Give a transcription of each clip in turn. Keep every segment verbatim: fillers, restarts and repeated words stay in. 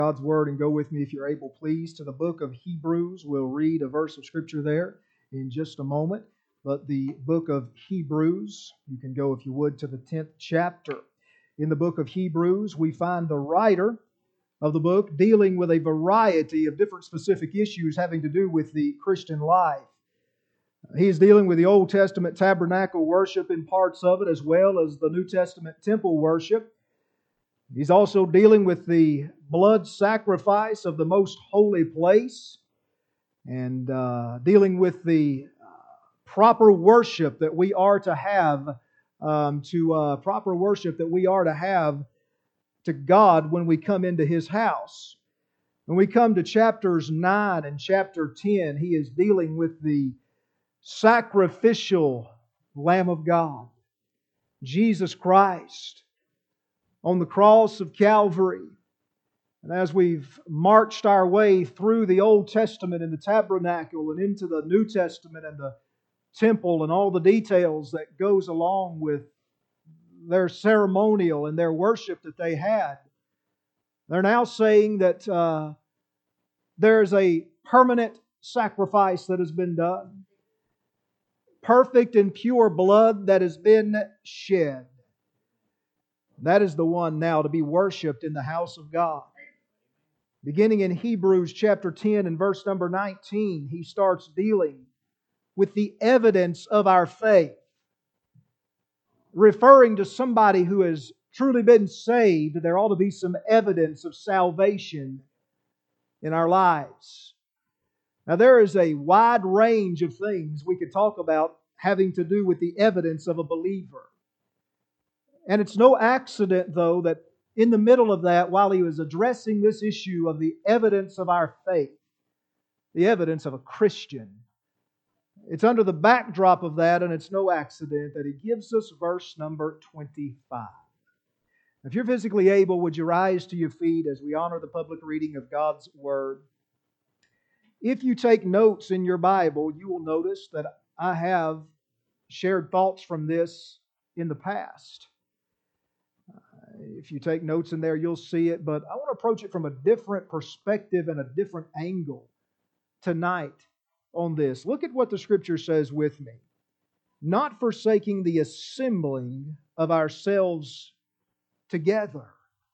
God's Word and go with me, if you're able, please, to the book of Hebrews. We'll read a verse of Scripture there in just a moment. But the book of Hebrews, you can go, if you would, to the tenth chapter. In the book of Hebrews, we find the writer of the book dealing with a variety of different specific issues having to do with the Christian life. He is dealing with the Old Testament tabernacle worship in parts of it, as well as the New Testament temple worship. He's also dealing with the blood sacrifice of the most holy place, and uh, dealing with the uh, proper worship that we are to have, um, to uh, proper worship that we are to have to God when we come into His house. When we come to chapters nine and chapter ten, he is dealing with the sacrificial Lamb of God, Jesus Christ, on the cross of Calvary. And as we've marched our way through the Old Testament and the tabernacle and into the New Testament and the temple and all the details that goes along with their ceremonial and their worship that they had, they're now saying that uh, there's a permanent sacrifice that has been done. Perfect and pure blood that has been shed. That is the one now to be worshipped in the house of God. Beginning in Hebrews chapter ten and verse number nineteen, he starts dealing with the evidence of our faith, referring to somebody who has truly been saved. There ought to be some evidence of salvation in our lives. Now, there is a wide range of things we could talk about having to do with the evidence of a believer. And it's no accident, though, that in the middle of that, while he was addressing this issue of the evidence of our faith, the evidence of a Christian, it's under the backdrop of that, and it's no accident, that he gives us verse number twenty-five. If you're physically able, would you rise to your feet as we honor the public reading of God's Word? If you take notes in your Bible, you will notice that I have shared thoughts from this in the past. If you take notes in there, you'll see it, but I want to approach it from a different perspective and a different angle tonight on this. Look at what the Scripture says with me. Not forsaking the assembling of ourselves together,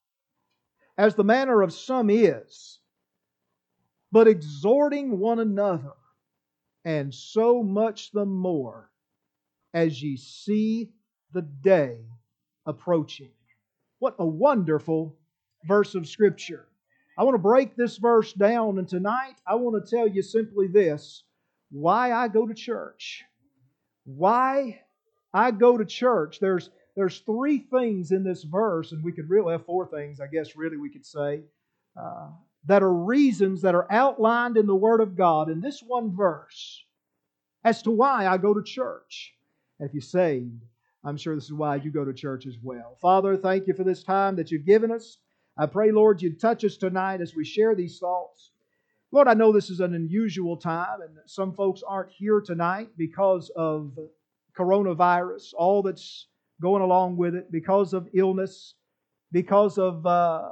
as the manner of some is, but exhorting one another, and so much the more as ye see the day approaching. What a wonderful verse of Scripture. I want to break this verse down, and tonight I want to tell you simply this: why I go to church. Why I go to church. There's, there's three things in this verse, and we could really have four things, I guess really we could say, uh, that are reasons that are outlined in the Word of God in this one verse as to why I go to church. And if you're saved, I'm sure this is why you go to church as well. Father, thank you for this time that you've given us. I pray, Lord, you'd touch us tonight as we share these thoughts. Lord, I know this is an unusual time, and some folks aren't here tonight because of coronavirus, all that's going along with it, because of illness, because of uh,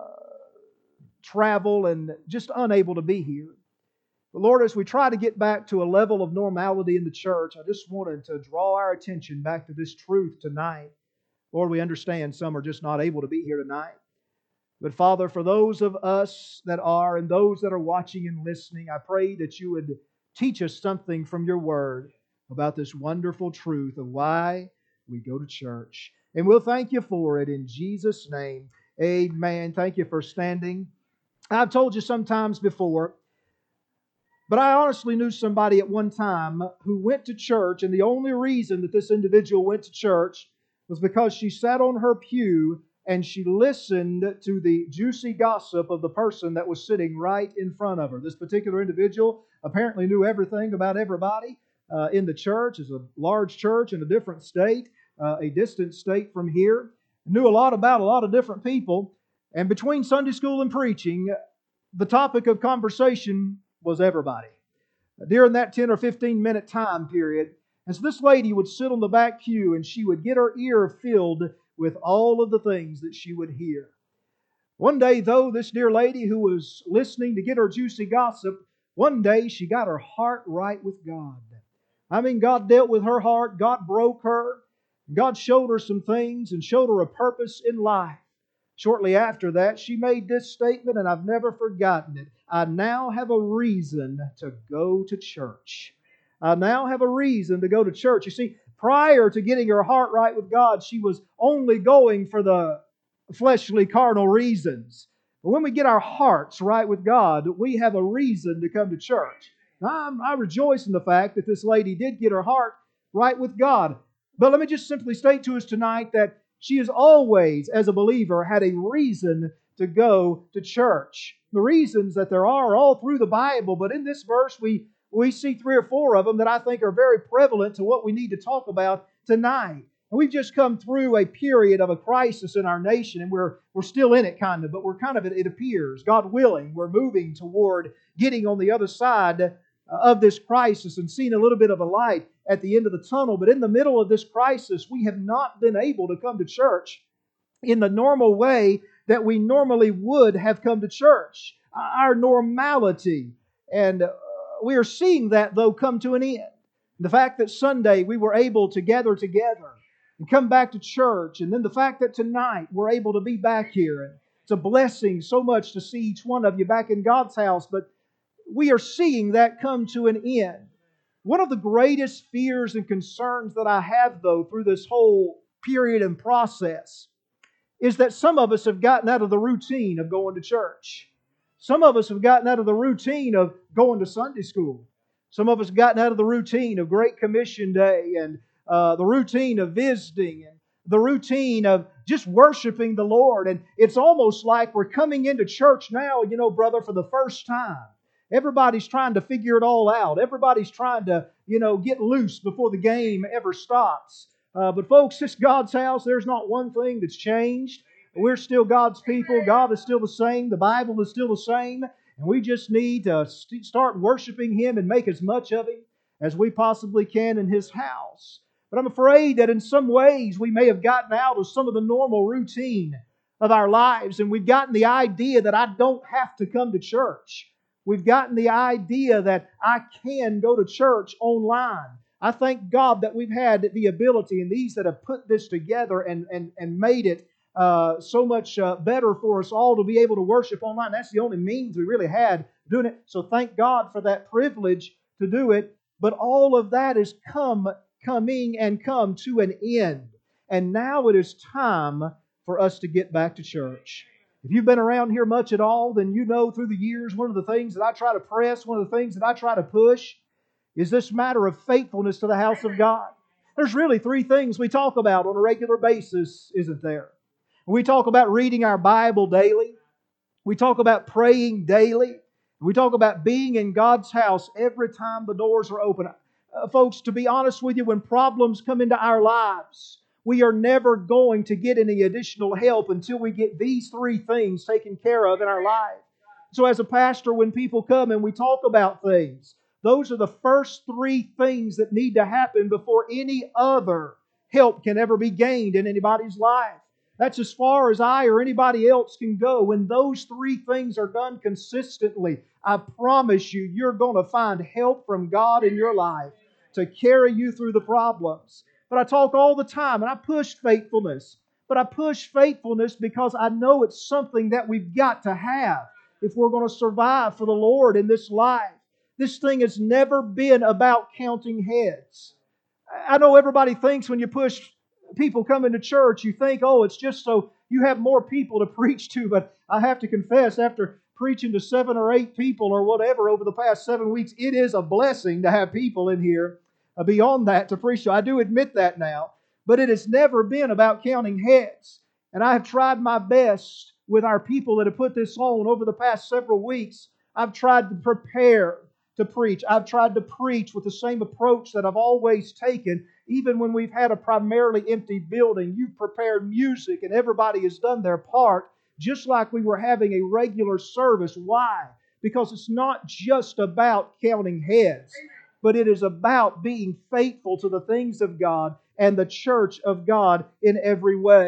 travel, and just unable to be here. But Lord, as we try to get back to a level of normality in the church, I just wanted to draw our attention back to this truth tonight. Lord, we understand some are just not able to be here tonight. But Father, for those of us that are and those that are watching and listening, I pray that you would teach us something from your Word about this wonderful truth of why we go to church. And we'll thank you for it in Jesus' name. Amen. Thank you for standing. I've told you sometimes before, but I honestly knew somebody at one time who went to church, and the only reason that this individual went to church was because she sat on her pew and she listened to the juicy gossip of the person that was sitting right in front of her. This particular individual apparently knew everything about everybody uh, in the church. It's a large church in a different state, uh, a distant state from here. Knew a lot about a lot of different people. And between Sunday school and preaching, the topic of conversation was everybody during that ten or fifteen minute time period. And so this lady would sit on the back pew and she would get her ear filled with all of the things that she would hear. One day, though, this dear lady who was listening to get her juicy gossip, one day she got her heart right with God. I mean, God dealt with her heart. God broke her. God showed her some things and showed her a purpose in life. Shortly after that, she made this statement, and I've never forgotten it. I now have a reason to go to church. I now have a reason to go to church. You see, prior to getting her heart right with God, she was only going for the fleshly, carnal reasons. But when we get our hearts right with God, we have a reason to come to church. Now, I rejoice in the fact that this lady did get her heart right with God. But let me just simply state to us tonight that she has always, as a believer, had a reason to go to church. The reasons that there are all through the Bible, but in this verse we, we see three or four of them that I think are very prevalent to what we need to talk about tonight. And we've just come through a period of a crisis in our nation, and we're, we're still in it kind of, but we're kind of, it appears, God willing, we're moving toward getting on the other side of this crisis and seeing a little bit of a light at the end of the tunnel. But in the middle of this crisis, we have not been able to come to church in the normal way that we normally would have come to church. Our normality. And uh, we are seeing that, though, come to an end. The fact that Sunday we were able to gather together and come back to church, and then the fact that tonight we're able to be back here. And it's a blessing so much to see each one of you back in God's house, but we are seeing that come to an end. One of the greatest fears and concerns that I have, though, through this whole period and process is that some of us have gotten out of the routine of going to church. Some of us have gotten out of the routine of going to Sunday school. Some of us have gotten out of the routine of Great Commission Day and uh, the routine of visiting and the routine of just worshiping the Lord. And it's almost like we're coming into church now, you know, brother, for the first time. Everybody's trying to figure it all out. Everybody's trying to, you know, get loose before the game ever stops. Uh, but folks, this God's house, there's not one thing that's changed. We're still God's people. God is still the same. The Bible is still the same. And we just need to st- start worshiping Him and make as much of Him as we possibly can in His house. But I'm afraid that in some ways we may have gotten out of some of the normal routine of our lives, and we've gotten the idea that I don't have to come to church. We've gotten the idea that I can go to church online. I thank God that we've had the ability, and these that have put this together and, and, and made it uh, so much uh, better for us all to be able to worship online. That's the only means we really had doing it. So thank God for that privilege to do it. But all of that is come, coming and come to an end. And now it is time for us to get back to church. If you've been around here much at all, then you know through the years one of the things that I try to press, one of the things that I try to push is this matter of faithfulness to the house of God. There's really three things we talk about on a regular basis, isn't there? We talk about reading our Bible daily. We talk about praying daily. We talk about being in God's house every time the doors are open. Uh, folks, to be honest with you, when problems come into our lives, we are never going to get any additional help until we get these three things taken care of in our life. So as a pastor, when people come and we talk about things, those are the first three things that need to happen before any other help can ever be gained in anybody's life. That's as far as I or anybody else can go. When those three things are done consistently, I promise you, you're going to find help from God in your life to carry you through the problems. But I talk all the time, and I push faithfulness. But I push faithfulness because I know it's something that we've got to have if we're going to survive for the Lord in this life. This thing has never been about counting heads. I know everybody thinks when you push people coming to church, you think, oh, it's just so you have more people to preach to. But I have to confess, after preaching to seven or eight people or whatever over the past seven weeks, it is a blessing to have people in here beyond that to preach to. I do admit that now. But it has never been about counting heads. And I have tried my best with our people that have put this on over the past several weeks. I've tried to prepare to preach. I've tried to preach with the same approach that I've always taken, even when we've had a primarily empty building. You've prepared music and everybody has done their part, just like we were having a regular service. Why? Because it's not just about counting heads, but it is about being faithful to the things of God and the church of God in every way.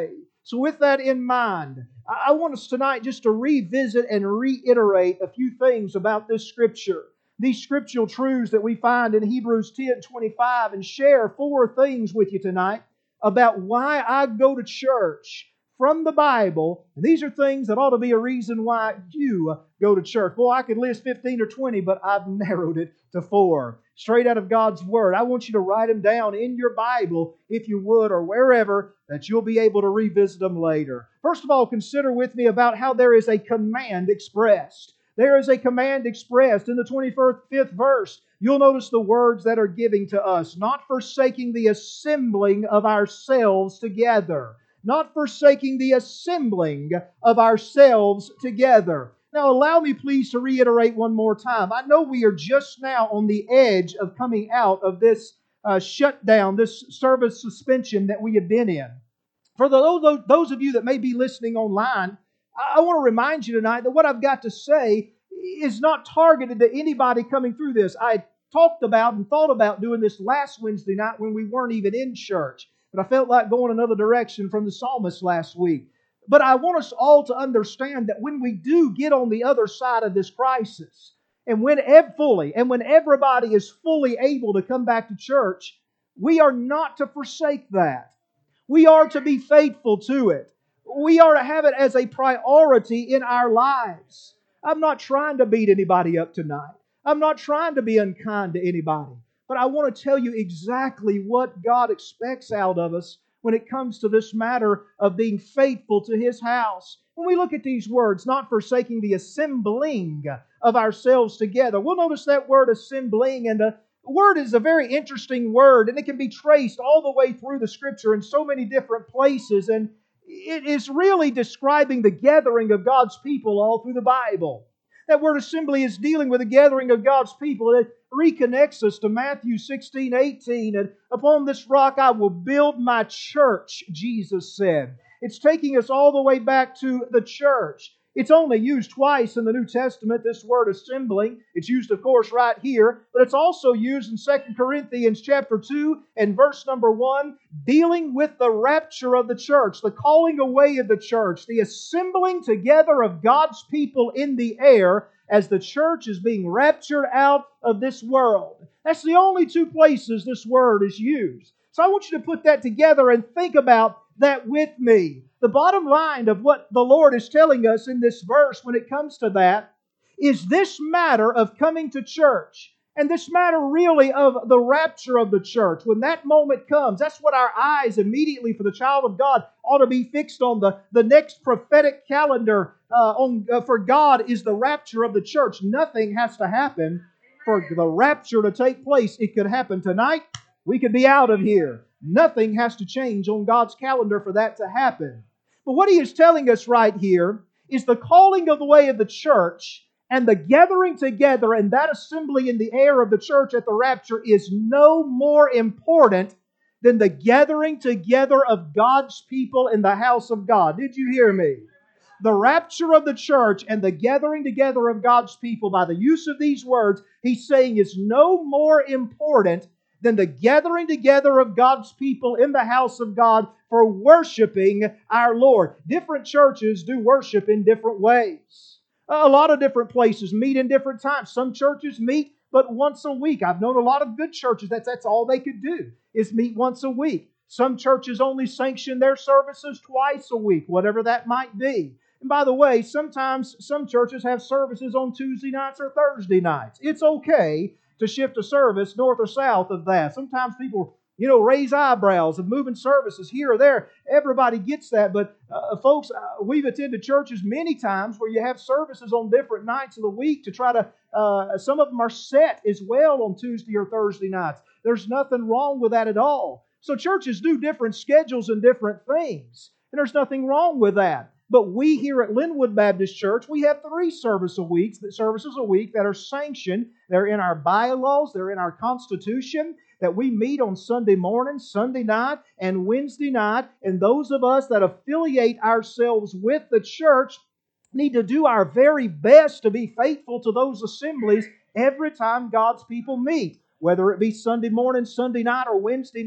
So with that in mind, I want us tonight just to revisit and reiterate a few things about this Scripture. These scriptural truths that we find in Hebrews ten twenty-five, and share four things with you tonight about why I go to church from the Bible. And these are things that ought to be a reason why you go to church. Boy, I could list fifteen or twenty, but I've narrowed it to four. Straight out of God's Word. I want you to write them down in your Bible, if you would, or wherever, that you'll be able to revisit them later. First of all, consider with me about how there is a command expressed. There is a command expressed in the twenty-fifth verse. You'll notice the words that are giving to us. Not forsaking the assembling of ourselves together. Not forsaking the assembling of ourselves together. Now allow me please to reiterate one more time. I know we are just now on the edge of coming out of this uh, shutdown, this service suspension that we have been in. For those, those of you that may be listening online, I want to remind you tonight that what I've got to say is not targeted to anybody coming through this. I talked about and thought about doing this last Wednesday night when we weren't even in church. But I felt like going another direction from the psalmist last week. But I want us all to understand that when we do get on the other side of this crisis, and when ev- fully, and when everybody is fully able to come back to church, we are not to forsake that. We are to be faithful to it. We are to have it as a priority in our lives. I'm not trying to beat anybody up tonight. I'm not trying to be unkind to anybody. But I want to tell you exactly what God expects out of us when it comes to this matter of being faithful to His house. When we look at these words, not forsaking the assembling of ourselves together, we'll notice that word assembling, and the word is a very interesting word, and it can be traced all the way through the Scripture in so many different places, and it is really describing the gathering of God's people all through the Bible. That word assembly is dealing with the gathering of God's people. It reconnects us to Matthew sixteen eighteen. And upon this rock I will build my church, Jesus said. It's taking us all the way back to the church. It's only used twice in the New Testament, this word assembling. It's used, of course, right here, but it's also used in Second Corinthians chapter two and verse number one, dealing with the rapture of the church, the calling away of the church, the assembling together of God's people in the air as the church is being raptured out of this world. That's the only two places this word is used. So I want you to put that together and think about that with me. The bottom line of what the Lord is telling us in this verse when it comes to that is this matter of coming to church. And this matter really of the rapture of the church. When that moment comes, that's what our eyes immediately for the child of God ought to be fixed on. The, the next prophetic calendar uh, on, uh, for God is the rapture of the church. Nothing has to happen for the rapture to take place. It could happen tonight. We could be out of here. Nothing has to change on God's calendar for that to happen. But what He is telling us right here is the calling of the way of the church and the gathering together and that assembly in the air of the church at the rapture is no more important than the gathering together of God's people in the house of God. Did you hear me? The rapture of the church and the gathering together of God's people, by the use of these words, He's saying is no more important than the gathering together of God's people in the house of God for worshiping our Lord. Different churches do worship in different ways. A lot of different places meet in different times. Some churches meet but once a week. I've known a lot of good churches that's, that's all they could do is meet once a week. Some churches only sanction their services twice a week, whatever that might be. And by the way, sometimes some churches have services on Tuesday nights or Thursday nights. It's okay to shift a service north or south of that. Sometimes people, you know, raise eyebrows of moving services here or there. Everybody gets that. But uh, folks, uh, we've attended churches many times where you have services on different nights of the week to try to, uh, some of them are set as well on Tuesday or Thursday nights. There's nothing wrong with that at all. So churches do different schedules and different things. And there's nothing wrong with that. But we here at Linwood Baptist Church, we have three service a week, services a week that are sanctioned. They're in our bylaws, they're in our Constitution, that we meet on Sunday morning, Sunday night, and Wednesday night. And those of us that affiliate ourselves with the church need to do our very best to be faithful to those assemblies every time God's people meet. Whether it be Sunday morning, Sunday night, or Wednesday night,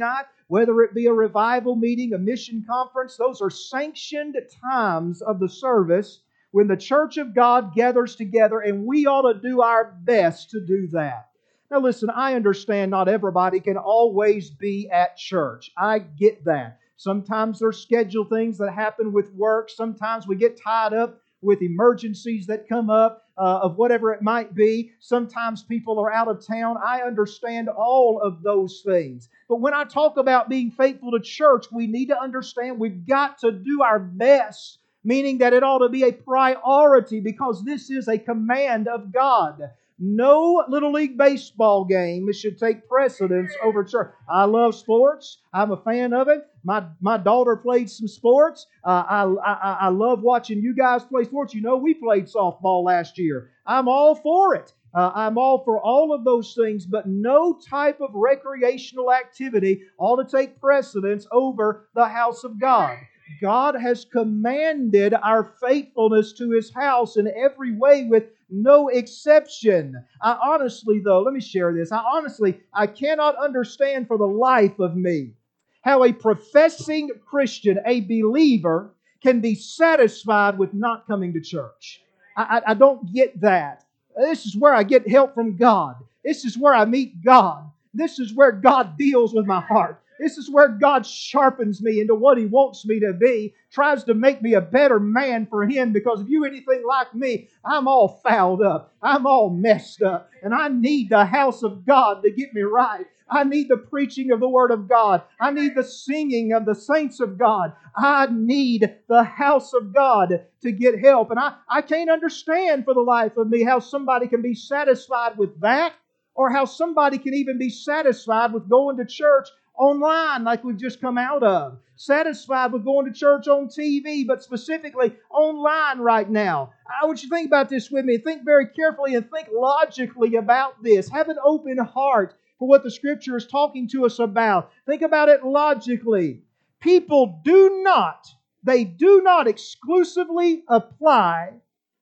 whether it be a revival meeting, a mission conference, those are sanctioned times of the service when the church of God gathers together, and we ought to do our best to do that. Now listen, I understand not everybody can always be at church. I get that. Sometimes there's scheduled things that happen with work. Sometimes we get tied up with emergencies that come up uh, of whatever it might be. Sometimes people are out of town. I understand all of those things. But when I talk about being faithful to church, we need to understand we've got to do our best, meaning that it ought to be a priority because this is a command of God. No Little League baseball game should take precedence over church. I love sports. I'm a fan of it. My my daughter played some sports. Uh, I, I I love watching you guys play sports. You know, we played softball last year. I'm all for it. Uh, I'm all for all of those things, but no type of recreational activity ought to take precedence over the house of God. God has commanded our faithfulness to His house in every way with no exception. I honestly, though, let me share this. I honestly, I cannot understand for the life of me how a professing Christian, a believer, can be satisfied with not coming to church. I, I, I don't get that. This is where I get help from God. This is where I meet God. This is where God deals with my heart. This is where God sharpens me into what He wants me to be, tries to make me a better man for Him, because if you're anything like me, I'm all fouled up. I'm all messed up. And I need the house of God to get me right. I need the preaching of the Word of God. I need the singing of the saints of God. I need the house of God to get help. And I, I can't understand for the life of me how somebody can be satisfied with that, or how somebody can even be satisfied with going to church online like we've just come out of. Satisfied with going to church on T V, but specifically online right now. I want you to think about this with me. Think very carefully and think logically about this. Have an open heart for what the Scripture is talking to us about. Think about it logically. People do not, they do not exclusively apply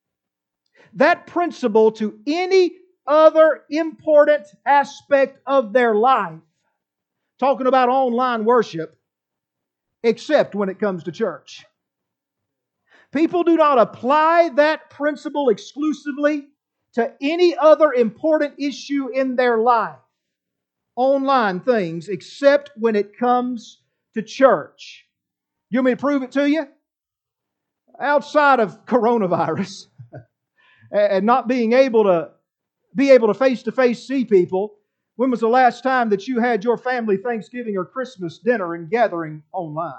that principle to any other important aspect of their life. Talking about online worship, except when it comes to church. People do not apply that principle exclusively to any other important issue in their life, online things, except when it comes to church. You want me to prove it to you? Outside of coronavirus and not being able to be able to face-to-face see people, when was the last time that you had your family Thanksgiving or Christmas dinner and gathering online?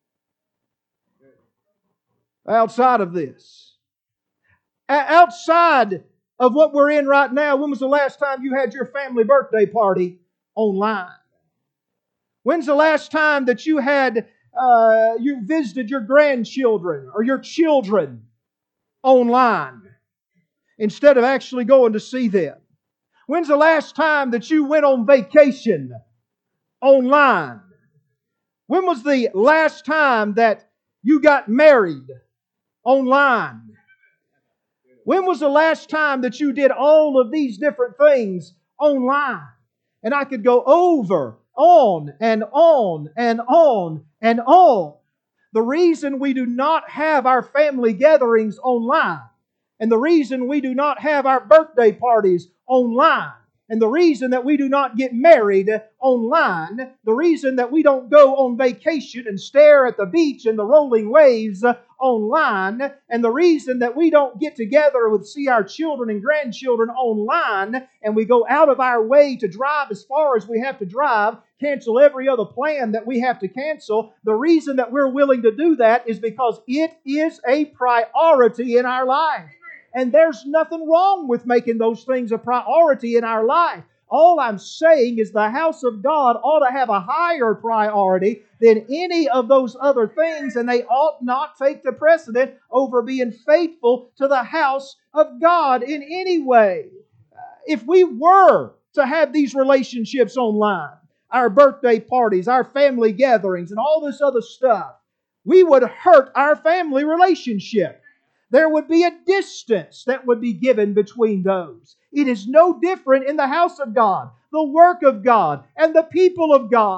Outside of this. Outside of what we're in right now, when was the last time you had your family birthday party online? When's the last time that you had uh, you visited your grandchildren or your children online instead of actually going to see them? When's the last time that you went on vacation online? When was the last time that you got married online? When was the last time that you did all of these different things online? And I could go over, on, and on, and on, and on. The reason we do not have our family gatherings online, and the reason we do not have our birthday parties online, and the reason that we do not get married online, the reason that we don't go on vacation and stare at the beach and the rolling waves online, and the reason that we don't get together with see our children and grandchildren online, and we go out of our way to drive as far as we have to drive, cancel every other plan that we have to cancel, the reason that we're willing to do that is because it is a priority in our life. And there's nothing wrong with making those things a priority in our life. All I'm saying is the house of God ought to have a higher priority than any of those other things, and they ought not take the precedent over being faithful to the house of God in any way. If we were to have these relationships online, our birthday parties, our family gatherings, and all this other stuff, we would hurt our family relationship. There would be a distance that would be given between those. It is no different in the house of God, the work of God, and the people of God.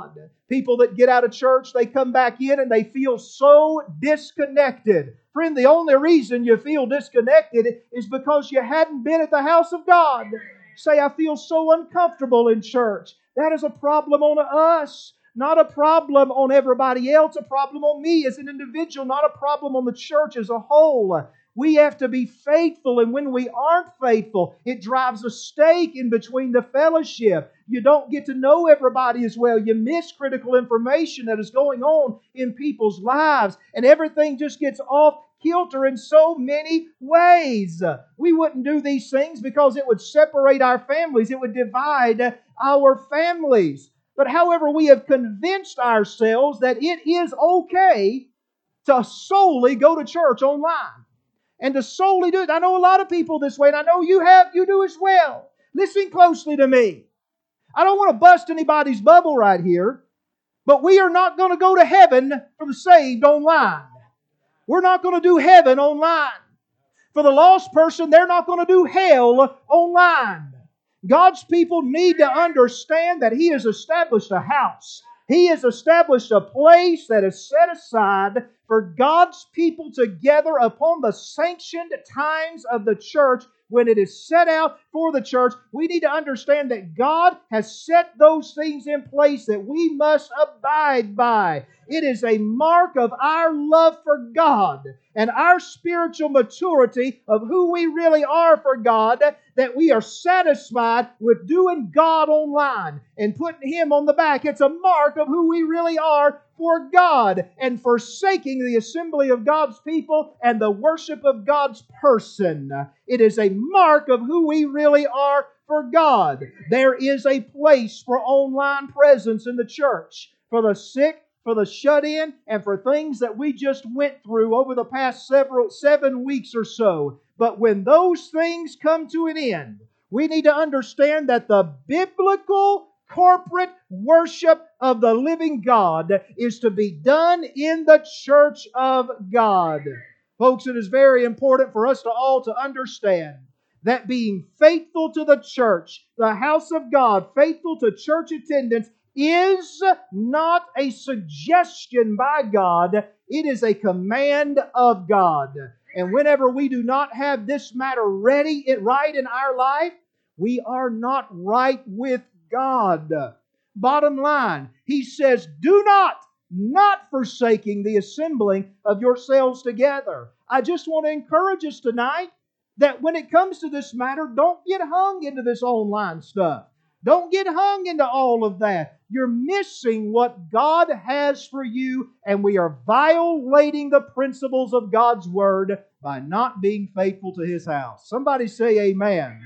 People that get out of church, they come back in and they feel so disconnected. Friend, the only reason you feel disconnected is because you hadn't been at the house of God. Say, I feel so uncomfortable in church. That is a problem on us, not a problem on everybody else, a problem on me as an individual, not a problem on the church as a whole. We have to be faithful, and when we aren't faithful, it drives a stake in between the fellowship. You don't get to know everybody as well. You miss critical information that is going on in people's lives, and everything just gets off kilter in so many ways. We wouldn't do these things because it would separate our families. It would divide our families. But however, we have convinced ourselves that it is okay to solely go to church online. And to solely do it. I know a lot of people this way, and I know you have, you do as well. Listen closely to me. I don't want to bust anybody's bubble right here, but we are not going to go to heaven for the saved online. We're not going to do heaven online. For the lost person, they're not going to do hell online. God's people need to understand that He has established a house. He has established a place that is set aside for God's people to gather upon the sanctioned times of the church when it is set out for the church. We need to understand that God has set those things in place that we must abide by. It is a mark of our love for God and our spiritual maturity of who we really are for God, that we are satisfied with doing God online and putting Him on the back. It's a mark of who we really are for God, and forsaking the assembly of God's people and the worship of God's person. It is a mark of who we really are for God. There is a place for online presence in the church, for the sick, for the shut-in, and for things that we just went through over the past several seven weeks or so. But when those things come to an end, we need to understand that the biblical corporate worship of the living God is to be done in the church of God. Folks, it is very important for us to all to understand that being faithful to the church, the house of God, faithful to church attendance, is not a suggestion by God. It is a command of God. And whenever we do not have this matter ready, it right in our life, we are not right with God. Bottom line, He says, do not, not forsaking the assembling of yourselves together. I just want to encourage us tonight that when it comes to this matter, don't get hung into this online stuff. Don't get hung into all of that. You're missing what God has for you, and we are violating the principles of God's Word by not being faithful to His house. Somebody say amen.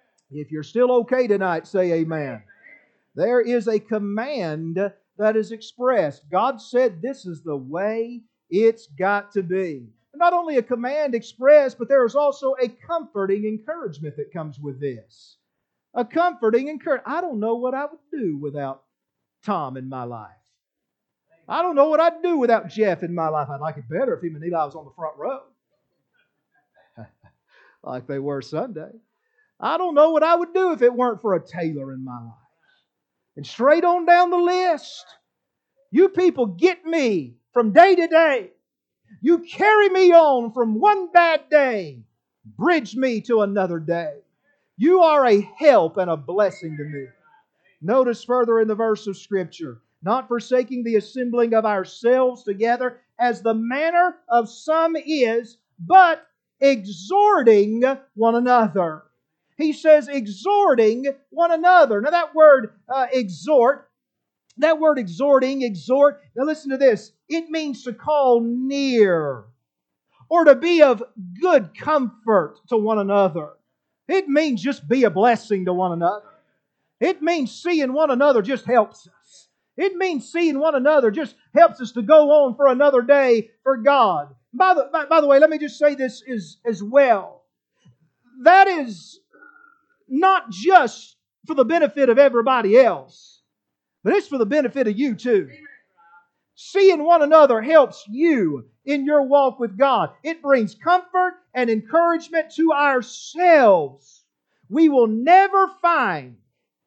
If you're still okay tonight, say amen. There is a command that is expressed. God said this is the way it's got to be. Not only a command expressed, but there is also a comforting encouragement that comes with this. A comforting encouragement. I don't know what I would do without Tom in my life. I don't know what I'd do without Jeff in my life. I'd like it better if him and Eli was on the front row. Like they were Sunday. I don't know what I would do if it weren't for a Taylor in my life. And straight on down the list, you people get me from day to day. You carry me on from one bad day, bridge me to another day. You are a help and a blessing to me. Notice further in the verse of Scripture, not forsaking the assembling of ourselves together, as the manner of some is, but exhorting one another. He says exhorting one another. Now that word uh, exhort, that word exhorting, exhort, now listen to this. It means to call near or to be of good comfort to one another. It means just be a blessing to one another. It means seeing one another just helps us. It means seeing one another just helps us to go on for another day for God. By the, by, by the way, let me just say this is, as well. That is not just for the benefit of everybody else, but it's for the benefit of you too. Seeing one another helps you in your walk with God. It brings comfort and encouragement to ourselves. We will never find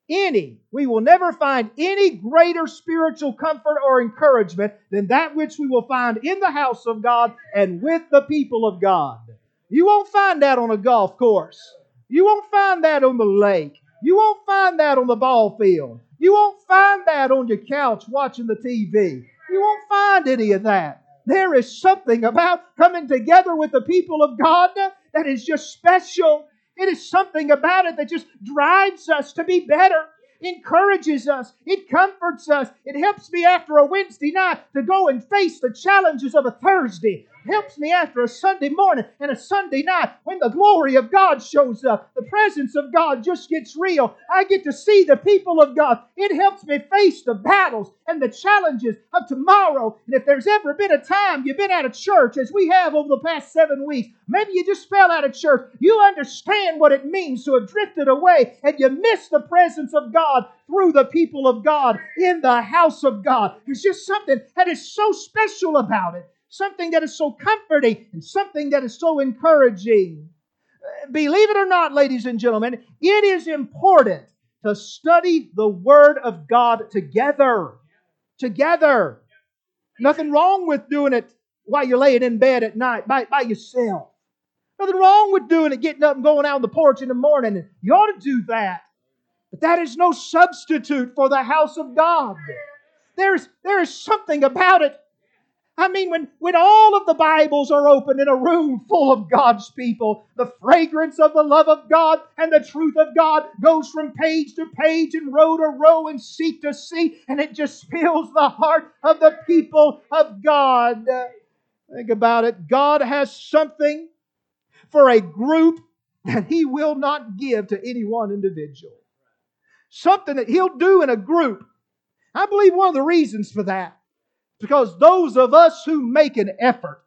any, we will never find any greater spiritual comfort or encouragement than that which we will find in the house of God and with the people of God. You won't find that on a golf course. You won't find that on the lake. You won't find that on the ball field. You won't find that on your couch watching the T V. You won't find any of that. There is something about coming together with the people of God that is just special. It is something about it that just drives us to be better, encourages us, it comforts us. It helps me after a Wednesday night to go and face the challenges of a Thursday. It helps me after a Sunday morning and a Sunday night when the glory of God shows up. The presence of God just gets real. I get to see the people of God. It helps me face the battles and the challenges of tomorrow. And if there's ever been a time you've been out of church, as we have over the past seven weeks, maybe you just fell out of church, you understand what it means to have drifted away and you miss the presence of God through the people of God in the house of God. There's just something that is so special about it. Something that is so comforting and something that is so encouraging. Believe it or not, ladies and gentlemen, it is important to study the Word of God together. Together. Nothing wrong with doing it while you're laying in bed at night by, by yourself. Nothing wrong with doing it, getting up and going out on the porch in the morning. You ought to do that. But that is no substitute for the house of God. There's, there is something about it. I mean, when, when all of the Bibles are open in a room full of God's people, the fragrance of the love of God and the truth of God goes from page to page and row to row and seat to seat, and it just fills the heart of the people of God. Think about it. God has something for a group that He will not give to any one individual. Something that He'll do in a group. I believe one of the reasons for that, because those of us who make an effort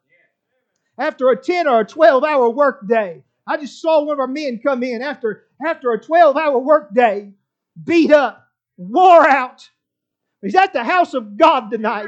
after a ten or a twelve hour work day, I just saw one of our men come in after, after a twelve hour work day, beat up, wore out. He's at the house of God tonight.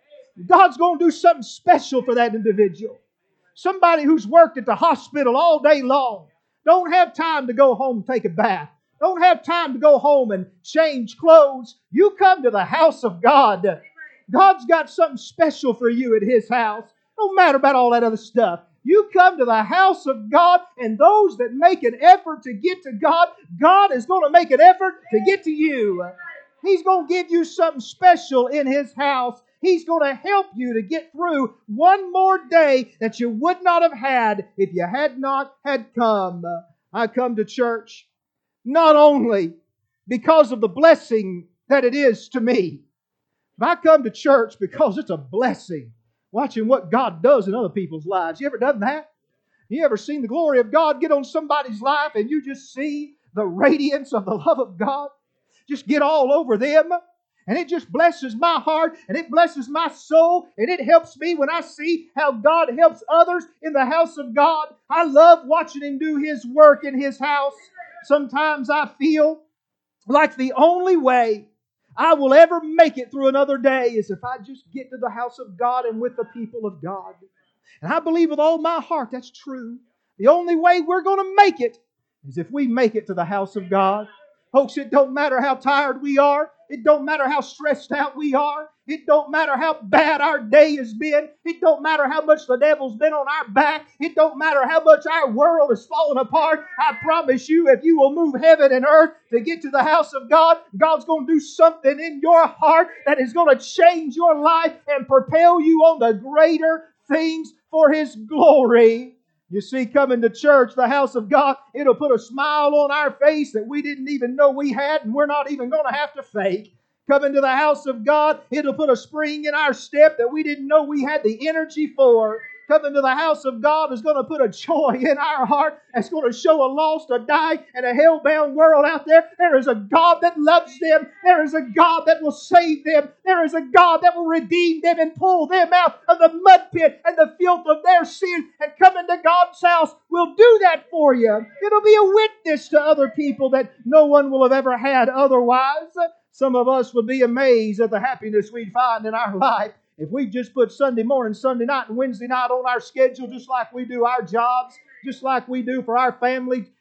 God's going to do something special for that individual. Somebody who's worked at the hospital all day long, don't have time to go home and take a bath. Don't have time to go home and change clothes. You come to the house of God. God's got something special for you at His house. Don't matter about all that other stuff. You come to the house of God, and those that make an effort to get to God, God is going to make an effort to get to you. He's going to give you something special in His house. He's going to help you to get through one more day that you would not have had if you had not had come. I come to church not only because of the blessing that it is to me, but I come to church because it's a blessing watching what God does in other people's lives. You ever done that? You ever seen the glory of God get on somebody's life and you just see the radiance of the love of God just get all over them? And it just blesses my heart and it blesses my soul, and it helps me when I see how God helps others in the house of God. I love watching Him do His work in His house. Sometimes I feel like the only way I will ever make it through another day is if I just get to the house of God and with the people of God. And I believe with all my heart that's true. The only way we're going to make it is if we make it to the house of God. Folks, it don't matter how tired we are. It don't matter how stressed out we are. It don't matter how bad our day has been. It don't matter how much the devil's been on our back. It don't matter how much our world is falling apart. I promise you, if you will move heaven and earth to get to the house of God, God's going to do something in your heart that is going to change your life and propel you on to greater things for His glory. You see, coming to church, the house of God, it'll put a smile on our face that we didn't even know we had, and we're not even going to have to fake. Coming to the house of God, it'll put a spring in our step that we didn't know we had the energy for. Coming to the house of God is going to put a joy in our heart that's going to show a lost, a dying, and a hell-bound world out there. There is a God that loves them. There is a God that will save them. There is a God that will redeem them and pull them out of the mud pit and the filth of their sin. And coming to God's house will do that for you. It'll be a witness to other people that no one will have ever had otherwise. Some of us would be amazed at the happiness we'd find in our life if we just put Sunday morning, Sunday night, and Wednesday night on our schedule, just like we do our jobs, just like we do for our family,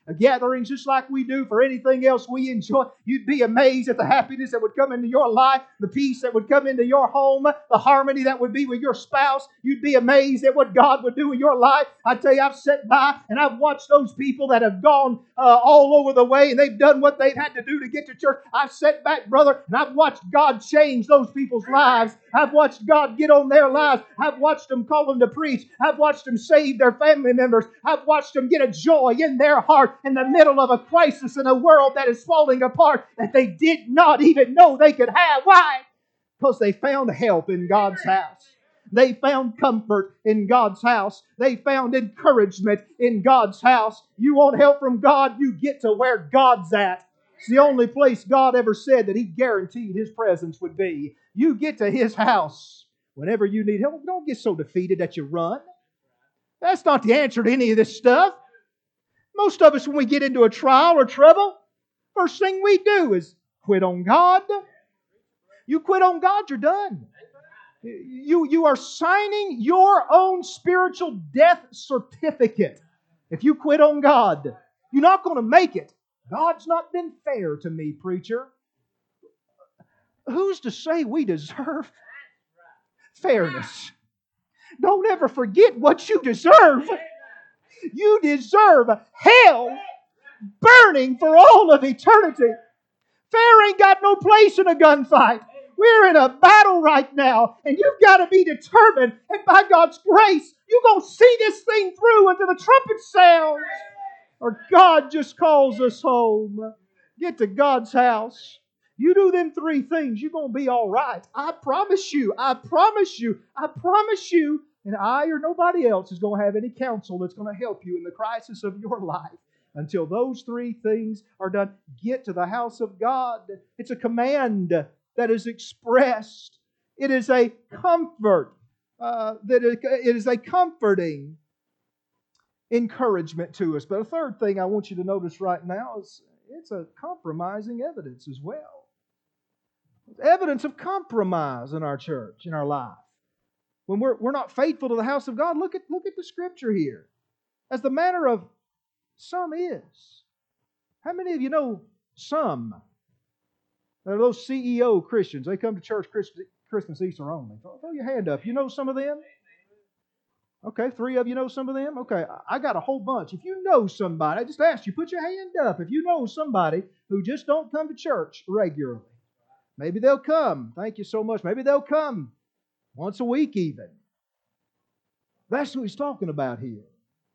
gatherings just like we do for anything else we enjoy. You'd be amazed at the happiness that would come into your life, the peace that would come into your home, the harmony that would be with your spouse. You'd be amazed at what God would do in your life. I tell you, I've sat by and I've watched those people that have gone uh, all over the way and they've done what they've had to do to get to church. I've sat back, brother, and I've watched God change those people's lives. I've watched God get on their lives. I've watched them call them to preach. I've watched them save their family members. I've watched them get a joy in their heart in the middle of a crisis in a world that is falling apart that they did not even know they could have. Why? Because they found help in God's house. They found comfort in God's house. They found encouragement in God's house. You want help from God, you get to where God's at. It's the only place God ever said that He guaranteed His presence would be. You get to His house whenever you need help. Don't get so defeated that you run. That's not the answer to any of this stuff. Most of us, when we get into a trial or trouble, first thing we do is quit on God. You quit on God, you're done. You, you are signing your own spiritual death certificate. If you quit on God, you're not going to make it. God's not been fair to me, preacher. Who's to say we deserve fairness? Don't ever forget what you deserve. You deserve hell burning for all of eternity. Fair ain't got no place in a gunfight. We're in a battle right now, and you've got to be determined. And by God's grace, you're going to see this thing through until the trumpet sounds, or God just calls us home. Get to God's house. You do them three things, you're going to be all right. I promise you. I promise you. I promise you. And I or nobody else is going to have any counsel that's going to help you in the crisis of your life. Until those three things are done, get to the house of God. It's a command that is expressed. It is a comfort. Uh, that it, it is a comforting encouragement to us. But a third thing I want you to notice right now is it's a compromising evidence as well. It's evidence of compromise in our church, in our life. When we're, we're not faithful to the house of God, look at, look at the Scripture here. As the manner of some is. How many of you know some? They're those C E O Christians. They come to church Christmas, Christmas Easter only. Throw your hand up. You know some of them? Okay, three of you know some of them? Okay, I got a whole bunch. If you know somebody, I just asked you, put your hand up. If you know somebody who just don't come to church regularly, maybe they'll come. Thank you so much. Maybe they'll come once a week even. That's what he's talking about here.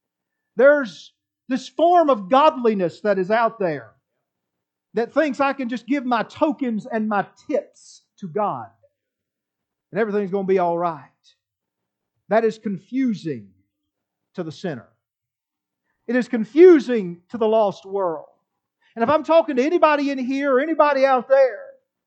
There's this form of godliness that is out there that thinks I can just give my tokens and my tips to God and everything's going to be all right. That is confusing to the sinner. It is confusing to the lost world. And if I'm talking to anybody in here or anybody out there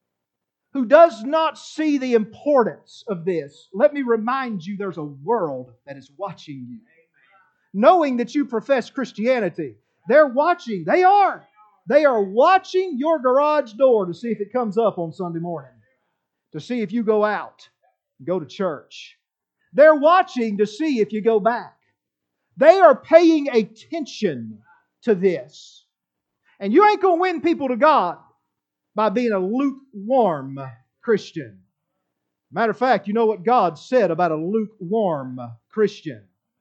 who does not see the importance of this, let me remind you there's a world that is watching you. Knowing that you profess Christianity, they're watching. They are. They are watching your garage door to see if it comes up on Sunday morning. To see if you go out and go to church. They're watching to see if you go back. They are paying attention to this. And you ain't going to win people to God by being a lukewarm Christian. Matter of fact, you know what God said about a lukewarm Christian?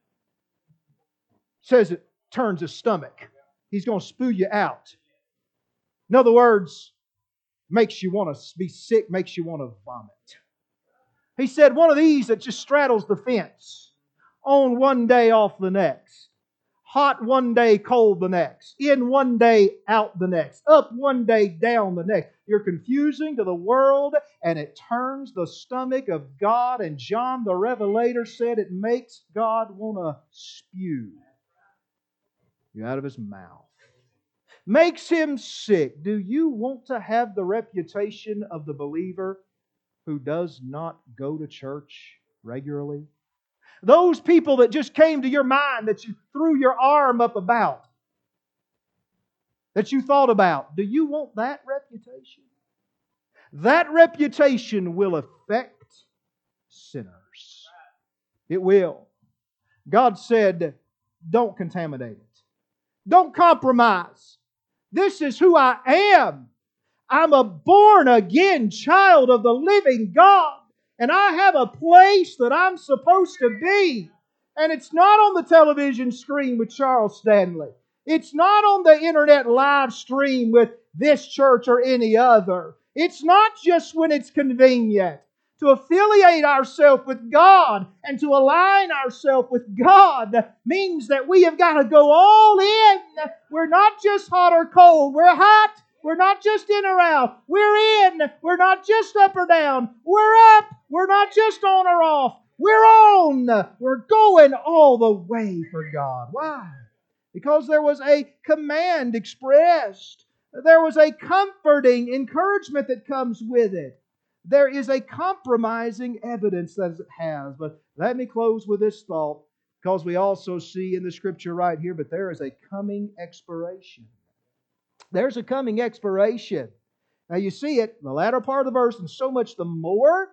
It says it turns his stomach. He's going to spew you out. In other words, makes you want to be sick, makes you want to vomit. He said one of these that just straddles the fence. On one day, off the next. Hot one day, cold the next. In one day, out the next. Up one day, down the next. You're confusing to the world, and it turns the stomach of God. And John the Revelator said it makes God want to spew you out of His mouth. Makes Him sick. Do you want to have the reputation of the believer who does not go to church regularly? Those people that just came to your mind, that you threw your arm up about, that you thought about. Do you want that reputation? That reputation will affect sinners. It will. God said, don't contaminate it. Don't compromise. This is who I am. I'm a born again child of the living God. And I have a place that I'm supposed to be. And it's not on the television screen with Charles Stanley. It's not on the internet live stream with this church or any other. It's not just when it's convenient. To affiliate ourselves with God and to align ourselves with God means that we have got to go all in. We're not just hot or cold. We're hot. We're not just in or out. We're in. We're not just up or down. We're up. We're not just on or off. We're on. We're going all the way for God. Why? Because there was a command expressed. There was a comforting encouragement that comes with it. There is a compromising evidence that it has. But let me close with this thought, because we also see in the Scripture right here, but there is a coming expiration. There's a coming expiration. Now you see it in the latter part of the verse, and so much the more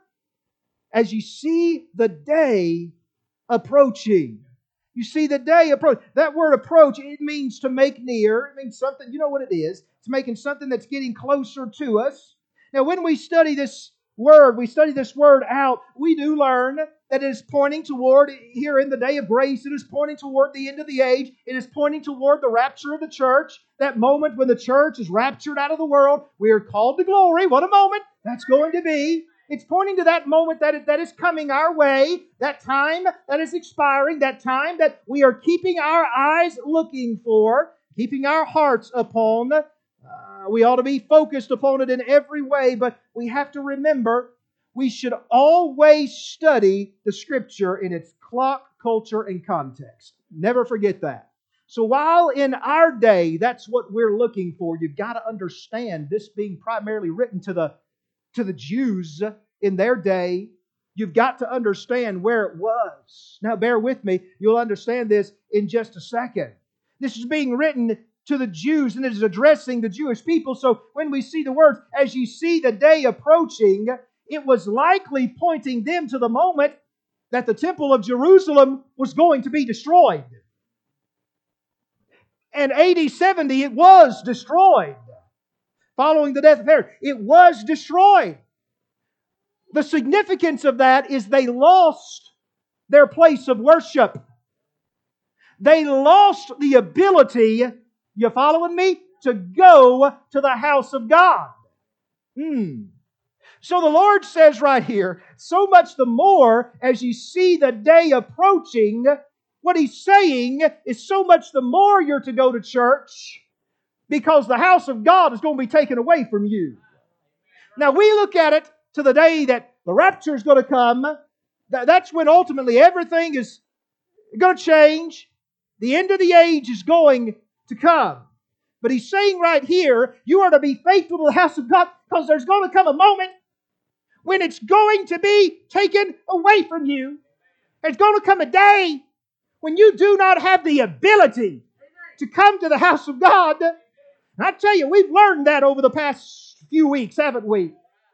as you see the day approaching. You see the day approach. That word approach, it means to make near. It means something, you know what it is. It's making something that's getting closer to us. Now when we study this word, we study this word out, we do learn that it is pointing toward, here in the day of grace, it is pointing toward the end of the age. It is pointing toward the rapture of the church. That moment when the church is raptured out of the world. We are called to glory. What a moment that's going to be. It's pointing to that moment that, that is coming our way, that time that is expiring, that time that we are keeping our eyes looking for, keeping our hearts upon. Uh, we ought to be focused upon it in every way, but we have to remember we should always study the Scripture in its clock, culture, and context. Never forget that. So while in our day that's what we're looking for, you've got to understand this being primarily written to the to the Jews in their day, you've got to understand where it was. Now bear with me, you'll understand this in just a second. This is being written to the Jews and it is addressing the Jewish people. So when we see the words, as you see the day approaching, it was likely pointing them to the moment that the temple of Jerusalem was going to be destroyed. And A D seventy, it was destroyed. Following the death of Herod, it was destroyed. The significance of that is they lost their place of worship. They lost the ability, you following me, to go to the house of God. Hmm. So the Lord says right here, so much the more as you see the day approaching, what He's saying is so much the more you're to go to church, because the house of God is going to be taken away from you. Now we look at it to the day that the rapture is going to come. That's when ultimately everything is going to change. The end of the age is going to come. But He's saying right here, you are to be faithful to the house of God, because there's going to come a moment when it's going to be taken away from you. There's going to come a day when you do not have the ability to come to the house of God. And I tell you, we've learned that over the past few weeks, haven't we?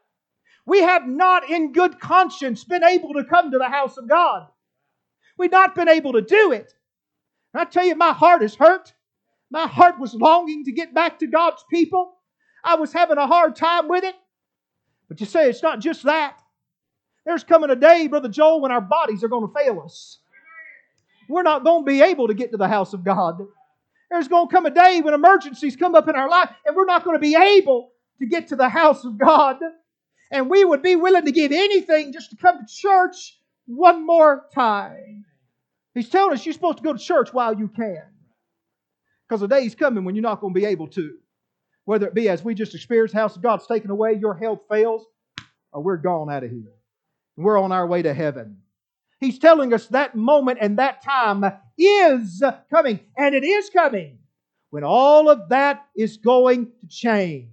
We have not in good conscience been able to come to the house of God. We've not been able to do it. And I tell you, my heart is hurt. My heart was longing to get back to God's people. I was having a hard time with it. But you say it's not just that. There's coming a day, Brother Joel, when our bodies are going to fail us. We're not going to be able to get to the house of God. There's going to come a day when emergencies come up in our life and we're not going to be able to get to the house of God. And we would be willing to give anything just to come to church one more time. He's telling us you're supposed to go to church while you can. Because the day's coming when you're not going to be able to. Whether it be as we just experienced, the house of God's taken away, your health fails, or we're gone out of here. We're on our way to heaven. He's telling us that moment and that time is coming. And it is coming when all of that is going to change.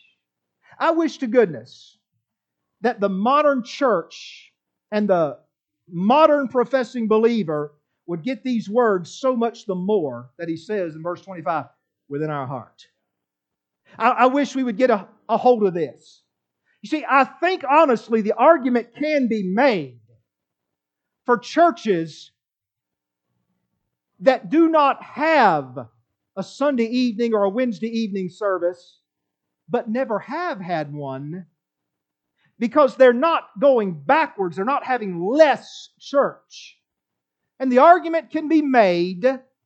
I wish to goodness that the modern church and the modern professing believer would get these words so much the more that he says in verse twenty-five, within our heart. I, I wish we would get a, a hold of this. You see, I think honestly the argument can be made for churches that do not have a Sunday evening or a Wednesday evening service, but never have had one because they're not going backwards. They're not having less church. And the argument can be made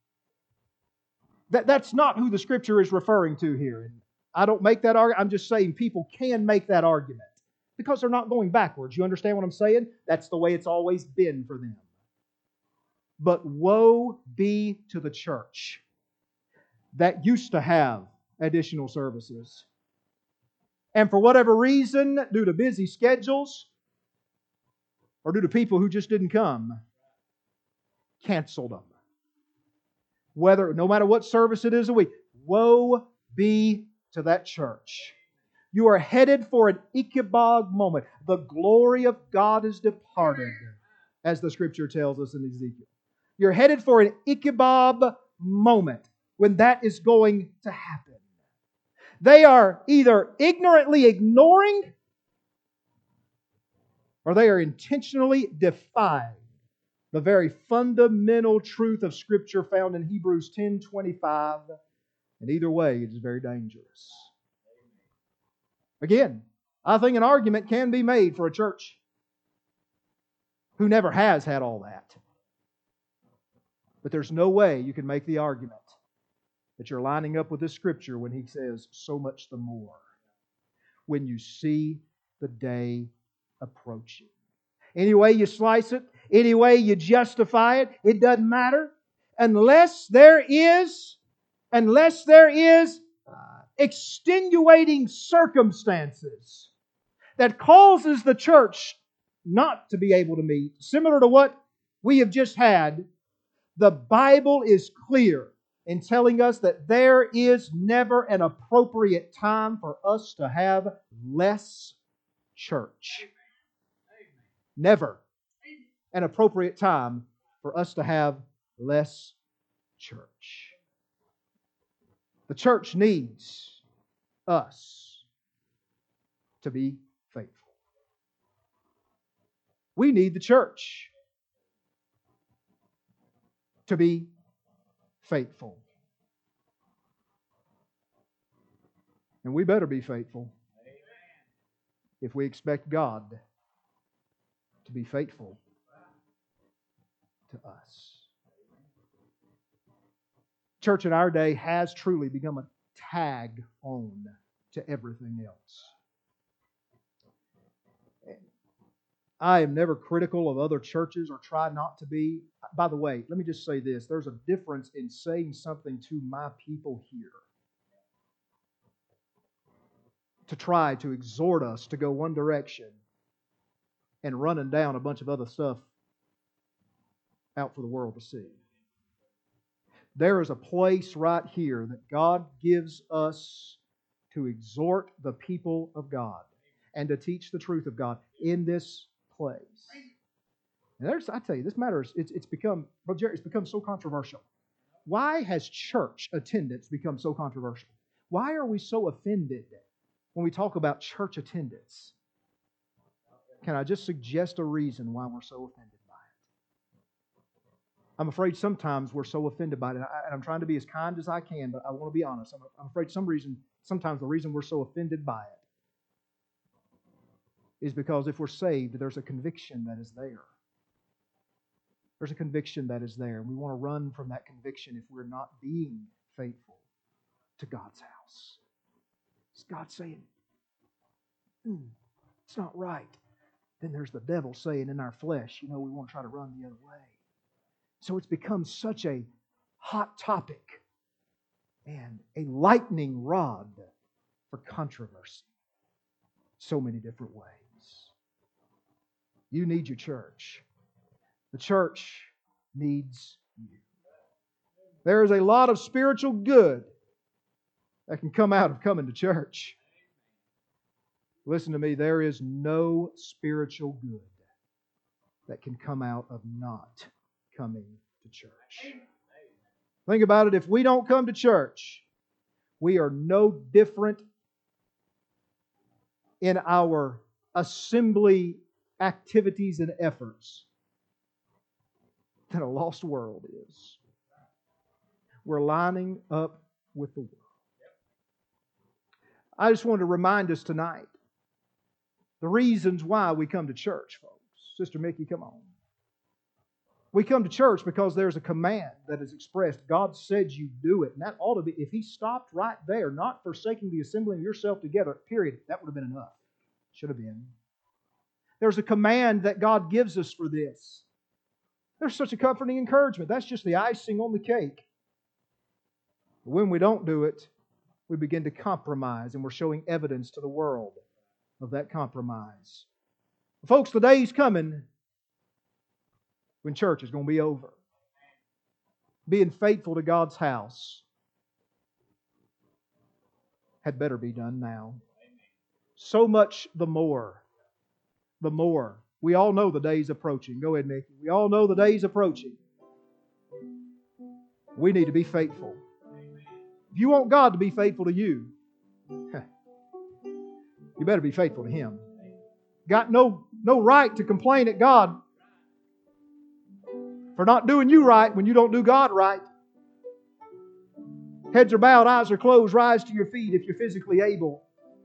that that's not who the Scripture is referring to here. And I don't make that argument. I'm just saying people can make that argument because they're not going backwards. You understand what I'm saying? That's the way it's always been for them. But woe be to the church that used to have additional services. And for whatever reason, due to busy schedules, or due to people who just didn't come, canceled them. Whether, no matter what service it is a week, woe be to that church. You are headed for an Ichabod moment. The glory of God is departed, as the Scripture tells us in Ezekiel. You're headed for an Ichabod moment when that is going to happen. They are either ignorantly ignoring or they are intentionally defying the very fundamental truth of Scripture found in Hebrews ten twenty-five. And either way, it is very dangerous. Again, I think an argument can be made for a church who never has had all that. But there's no way you can make the argument that you're lining up with this Scripture when He says, so much the more, when you see the day approaching. Any way you slice it, any way you justify it, it doesn't matter. Unless there is, unless there is uh, extenuating circumstances that causes the church not to be able to meet, similar to what we have just had, the Bible is clear in telling us that there is never an appropriate time for us to have less church. Never an appropriate time for us to have less church. The church needs us to be faithful. We need the church to be faithful. And we better be faithful if we expect God to be faithful to us. Church in our day has truly become a tag on to everything else. I am never critical of other churches or try not to be. By the way, let me just say this. There's a difference in saying something to my people here to try to exhort us to go one direction and running down a bunch of other stuff out for the world to see. There is a place right here that God gives us to exhort the people of God and to teach the truth of God in this place. And there's, I tell you, this matter is, it's, it's become, Brother Jerry, it's become so controversial. Why has church attendance become so controversial? Why are we so offended when we talk about church attendance? Can I just suggest a reason why we're so offended by it? I'm afraid sometimes we're so offended by it, and, I, and I'm trying to be as kind as I can, but I want to be honest. I'm, I'm afraid some reason, sometimes the reason we're so offended by it is because if we're saved, there's a conviction that is there. There's a conviction that is there, and we want to run from that conviction if we're not being faithful to God's house. Is God saying, mm, it's not right? Then there's the devil saying in our flesh, you know, we want to try to run the other way. So it's become such a hot topic and a lightning rod for controversy. So many different ways. You need your church. The church needs you. There is a lot of spiritual good that can come out of coming to church. Listen to me, there is no spiritual good that can come out of not coming to church. Think about it, if we don't come to church, we are no different in our assembly activities and efforts than a lost world is. we're lining up with the world. I just want to remind us tonight the reasons why we come to church, folks. Sister Mickey, come on. We come to church because there's a command that is expressed. God said you do it. And that ought to be, if He stopped right there, not forsaking the assembling of yourself together, period, that would have been enough. Should have been. There's a command that God gives us for this. There's such a comforting encouragement. That's just the icing on the cake. But when we don't do it, we begin to compromise, and we're showing evidence to the world of that compromise. Folks, the day's coming when church is going to be over. Being faithful to God's house had better be done now. So much the more. The more. We all know the day's approaching. Go ahead, Nick. We all know the day's approaching. We need to be faithful. If you want God to be faithful to you, you better be faithful to Him. Got no, no right to complain at God for not doing you right when you don't do God right. Heads are bowed, eyes are closed, rise to your feet if you're physically able.